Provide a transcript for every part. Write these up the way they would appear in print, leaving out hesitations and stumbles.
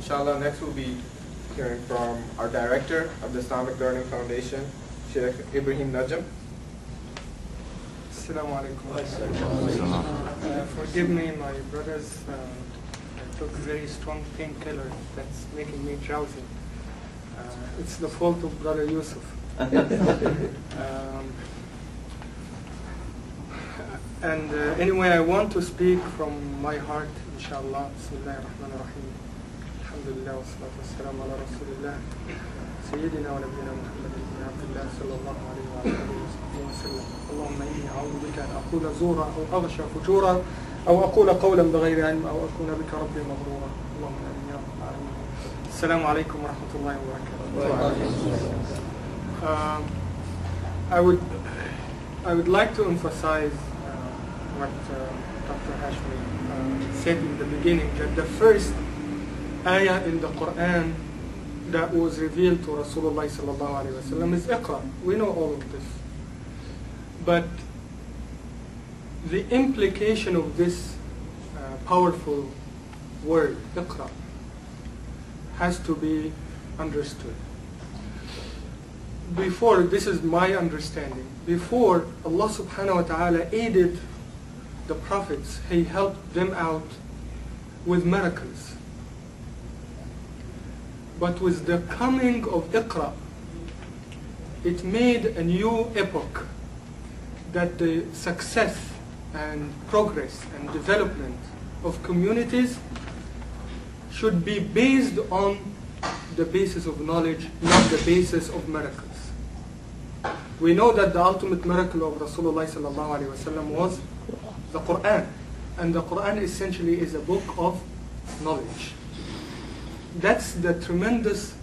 Inshallah, next we'll be hearing from our director of the Islamic Learning Foundation, Sheikh Ibrahim Najm. Assalamu alaikum. Forgive me, my brothers. I took very strong painkiller that's making me drowsy. It's the fault of Brother Yusuf. Anyway, I want to speak from my heart, inshallah. Bismillah ar-Rahman ar-Rahim. Alhamdulillah wa salatu wa salam ala Rasulillah. Sayyidina wa nabiyina Muhammad ibn Abdullah sallallahu alayhi wa sallam. Allahumma inni a'udhu bika an aqula zura aw aghsha fujura aw aqula qawlan bighayri ilm aw akuna bika rabbi maghrura. Allahumma amin ya rabbal alamin. Assalamu alaykum wa rahmatullahi wa barakatuh. I would like to emphasize what Dr. Hashmi said in the beginning, that the first ayah in the Quran that was revealed to Rasulullah sallallahu alaihi wasallam is Iqra. We know all of this. But the implication of this powerful word, Iqra, has to be understood. Before, this is my understanding, before Allah subhanahu wa ta'ala aided the prophets, He helped them out with miracles. But with the coming of Iqra, it made a new epoch, that the success and progress and development of communities should be based on the basis of knowledge, not the basis of miracles. We know that the ultimate miracle of Rasulullah sallallahu alaihi wasallam was the Quran, and the Quran essentially is a book of knowledge. That's the tremendous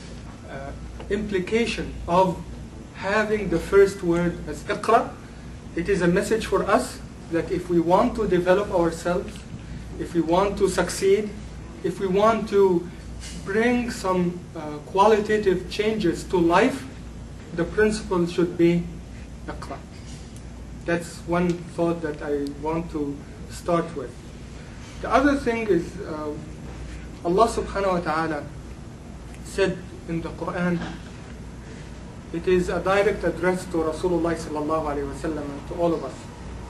implication of having the first word as Iqra. It is a message for us that if we want to develop ourselves, if we want to succeed, if we want to bring some qualitative changes to life, the principle should be Iqra. That's one thought that I want to start with. The other thing is Allah subhanahu wa ta'ala said in the Quran, it is a direct address to Rasulullah sallallahu alayhi wa sallam and to all of us.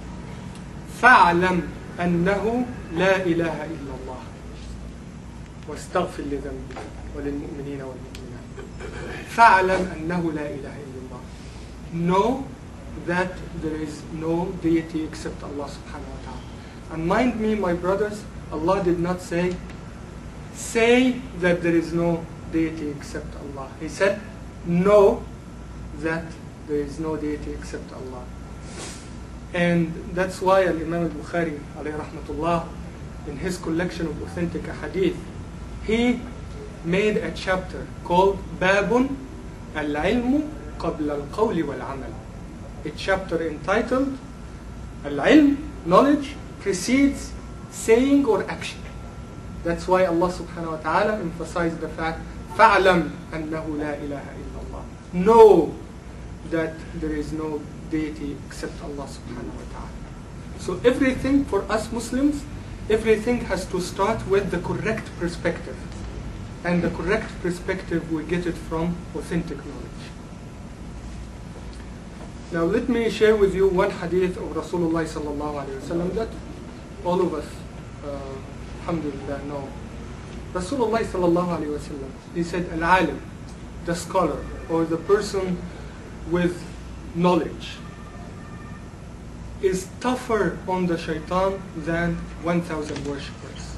فَاعْلَمْ أَنَّهُ لَا إِلَهَ إِلَّا اللَّهِ وَاسْتَغْفِرْ لِذَنْبِكَ وَلِلْمُؤْمِنِينَ وَالْمُؤْمِنَاتِ فَاعْلَمْ أَنَّهُ لَا إِلَهَ إِلَّا اللَّهِ. Know that there is no deity except Allah subhanahu wa ta'ala. And mind me, my brothers, Allah did not say that there is no deity except Allah. He said, know that there is no deity except Allah. And that's why Imam al-Bukhari alayhi rahmatullah, in his collection of authentic hadith, he made a chapter called Babun al-ilmu qabla al-qawli wal-amal. A chapter entitled Al-ilm, knowledge, precedes saying or action. That's why Allah subhanahu wa ta'ala emphasized the fact, فَعْلَمْ أَنَّهُ لَا إِلَهَ إِلَّا اللَّهِ. Know that there is no deity except Allah subhanahu wa ta'ala. So everything for us Muslims, everything has to start with the correct perspective. And the correct perspective, we get it from authentic knowledge. Now let me share with you one hadith of Rasulullah sallallahu alayhi wa sallam that all of us, alhamdulillah, know. Rasulullah sallallahu alayhi wa sallam, he said, al-alim, the scholar, or the person with knowledge, is tougher on the shaitan than 1,000 worshippers.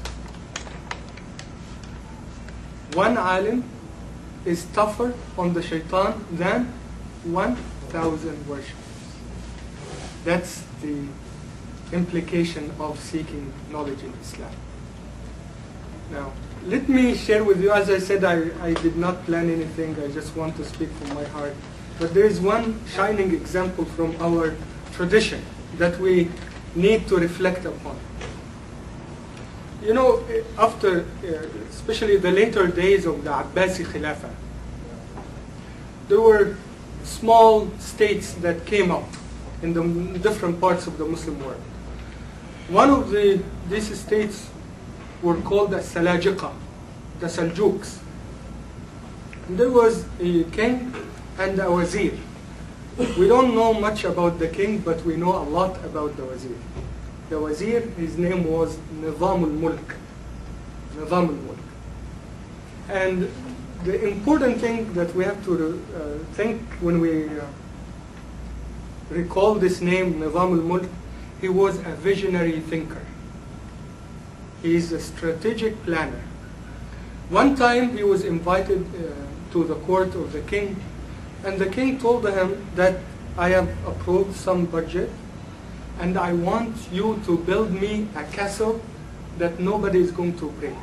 One alim is tougher on the shaitan than 1,000 worshippers. That's the implication of seeking knowledge in Islam. Now, let me share with you, as I said, I did not plan anything, I just want to speak from my heart. But there is one shining example from our tradition that we need to reflect upon. You know, after, especially the later days of the Abbasi Khilafah, there were small states that came up in the different parts of the Muslim world. One of these states were called the Salajiqa. the Seljuks. And there was a king and a wazir. We don't know much about the king, but we know a lot about the wazir. The wazir, his name was Nizam al-Mulk. Nizam al-Mulk. And the important thing that we have to think when we recall this name, Nizam al-Mulk, he was a visionary thinker. He is a strategic planner. One time he was invited to the court of the king, and the king told him that I have approved some budget and I want you to build me a castle that nobody is going to break.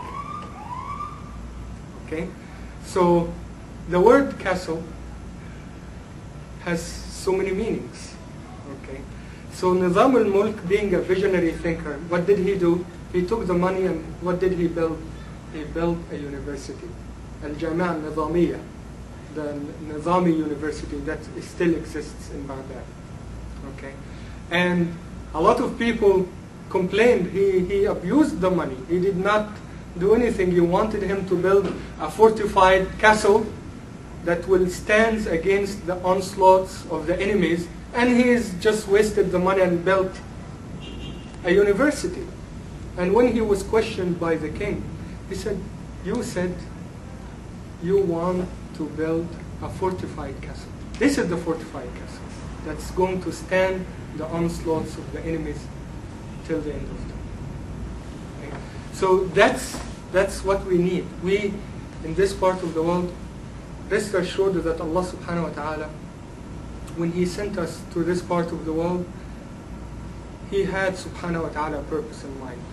Okay? So the word castle has so many meanings. Okay? So Nizam al-Mulk, being a visionary thinker, what did he do? He took the money and what did he build? He built a university, Al-Jami'a al-Nizamiyya, the Nizami University that still exists in Baghdad. Okay? And a lot of people complained he abused the money. He did not do anything. You wanted him to build a fortified castle that will stand against the onslaughts of the enemies, and he's just wasted the money and built a university. And when he was questioned by the king, he said, you said you want to build a fortified castle. This is the fortified castle that's going to stand the onslaughts of the enemies till the end of time. Okay? So that's what we need. We, in this part of the world, rest assured that Allah subhanahu wa ta'ala, when He sent us to this part of the world, He had subhanahu wa ta'ala a purpose in mind.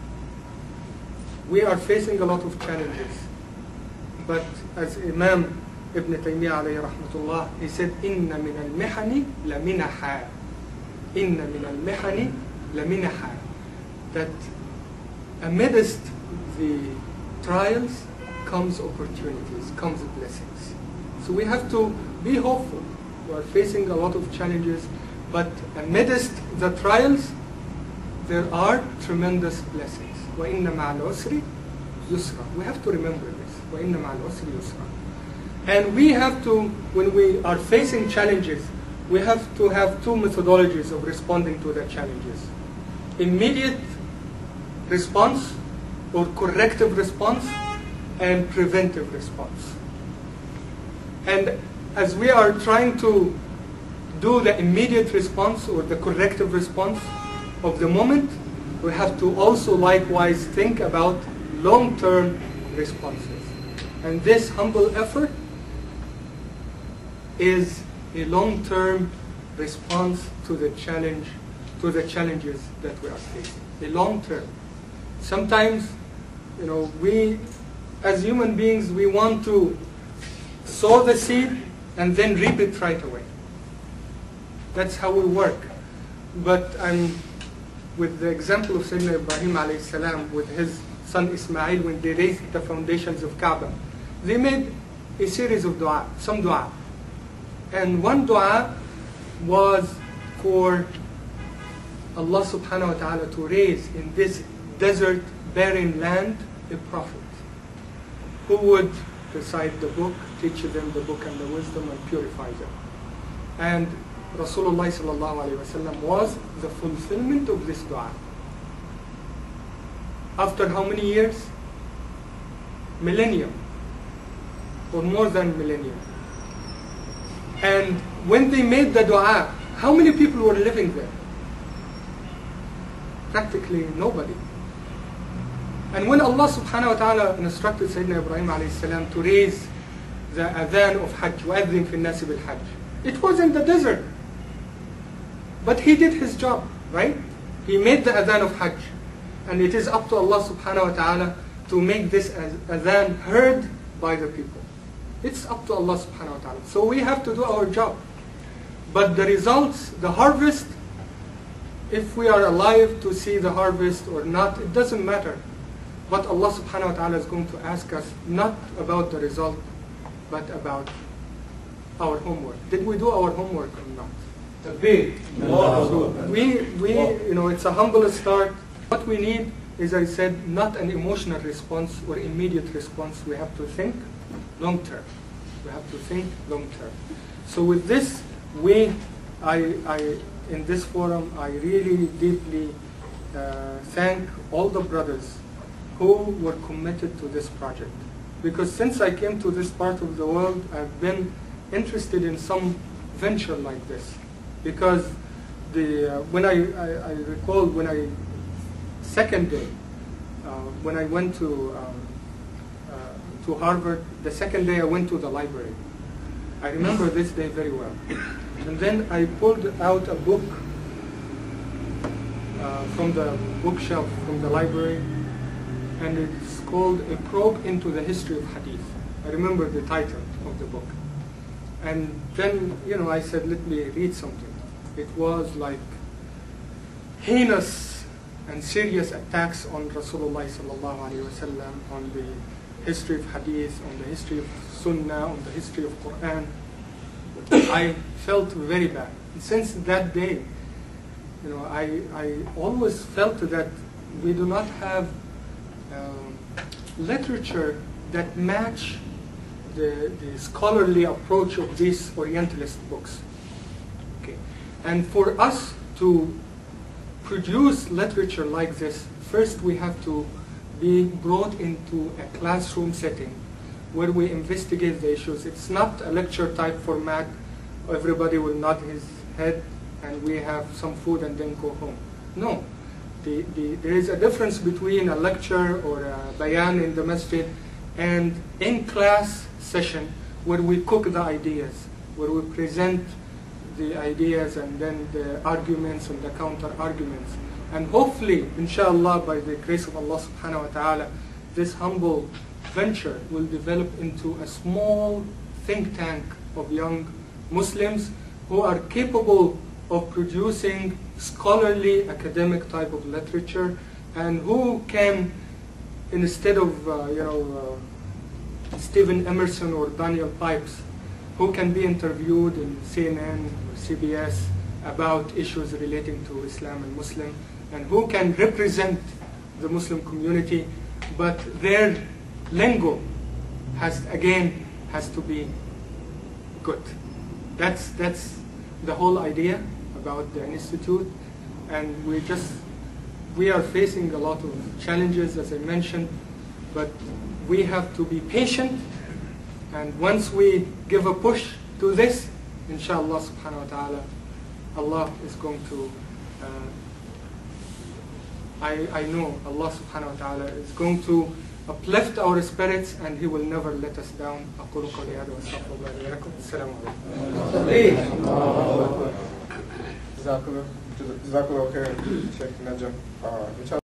We are facing a lot of challenges, but as Imam Ibn Taymiyyah alayhi rahmatullah, he said, إِنَّ مِنَ الْمِحَنِ لَمِنَحًا إِنَّ مِنَ الْمِحَنِ لَمِنَحًا. That amidst the trials comes opportunities, comes blessings. So we have to be hopeful. We are facing a lot of challenges, but amidst the trials, there are tremendous blessings. وَإِنَّ مَعَ الْعُسْرِ يُسْرًا. We have to remember this. وَإِنَّ مَعَ الْعُسْرِ يُسْرًا. And we have to, when we are facing challenges, we have to have two methodologies of responding to the challenges. Immediate response or corrective response, and preventive response. And as we are trying to do the immediate response or the corrective response of the moment, we have to also likewise think about long-term responses. And this humble effort is a long-term response to the challenge, to the challenges that we are facing. A long-term. Sometimes, we as human beings, we want to sow the seed and then reap it right away. That's how we work. But with the example of Sayyidina Ibrahim alayhi salam with his son Ismail, when they raised the foundations of Kaaba, they made a series of dua, some dua. And one dua was for Allah subhanahu wa ta'ala to raise in this desert, barren land a prophet who would recite the book, teach them the book and the wisdom, and purify them. And Rasulullah sallallahu alayhi wa sallam was the fulfillment of this dua. After how many years? Millennium, or more than millennium. And when they made the dua, how many people were living there? Practically nobody. And when Allah subhanahu wa ta'ala instructed Sayyidina Ibrahim alayhi salam to raise the adhan of Hajj, وَأَذِّن فِي النَّاسِ بِالْحَجِّ, it was in the desert. But he did his job, right? He made the adhan of Hajj. And it is up to Allah subhanahu wa ta'ala to make this adhan heard by the people. It's up to Allah subhanahu wa ta'ala. So we have to do our job. But the results, the harvest, if we are alive to see the harvest or not, it doesn't matter. But Allah subhanahu wa ta'ala is going to ask us not about the result, but about our homework. Did we do our homework or not? So it's a humble start. What we need as I said, not an emotional response or immediate response. We have to think long term. We have to think long term. So with this, in this forum, I really deeply thank all the brothers who were committed to this project. Because since I came to this part of the world, I've been interested in some venture like this. Because when I recall when I second day when I went to Harvard, the second day I went to the library. I remember this day very well. And then I pulled out a book from the bookshelf from the library, and it's called A Probe into the History of Hadith. I remember the title of the book. And then, I said, let me read something. It was like heinous and serious attacks on Rasulullah sallallahu alaihi wasallam, on the history of Hadith, on the history of Sunnah, on the history of Quran. I felt very bad. And since that day, I always felt that we do not have literature that match the scholarly approach of these Orientalist books. Okay. And for us to produce literature like this, first we have to be brought into a classroom setting where we investigate the issues. It's not a lecture type format. Everybody will nod his head and we have some food and then go home. No. There is a difference between a lecture or a bayan in the masjid and in-class session where we cook the ideas, where we present the ideas and then the arguments and the counter-arguments. And hopefully, inshallah, by the grace of Allah subhanahu wa ta'ala, this humble venture will develop into a small think tank of young Muslims who are capable of producing scholarly academic type of literature, and who can, instead of Stephen Emerson or Daniel Pipes, who can be interviewed in CNN or CBS about issues relating to Islam and Muslim, and who can represent the Muslim community, but their lingo has to be good. That's the whole idea about the institute, and we are facing a lot of challenges, as I mentioned, but we have to be patient, and once we give a push to this, inshallah subhanahu wa ta'ala, Allah is going to I know Allah subhanahu wa ta'ala is going to uplift our spirits, and He will never let us down. أقول قولي هذا وأستغفر الله لي ولكم. السلام عليكم. Jazakallah khairan, Sheikh Najm.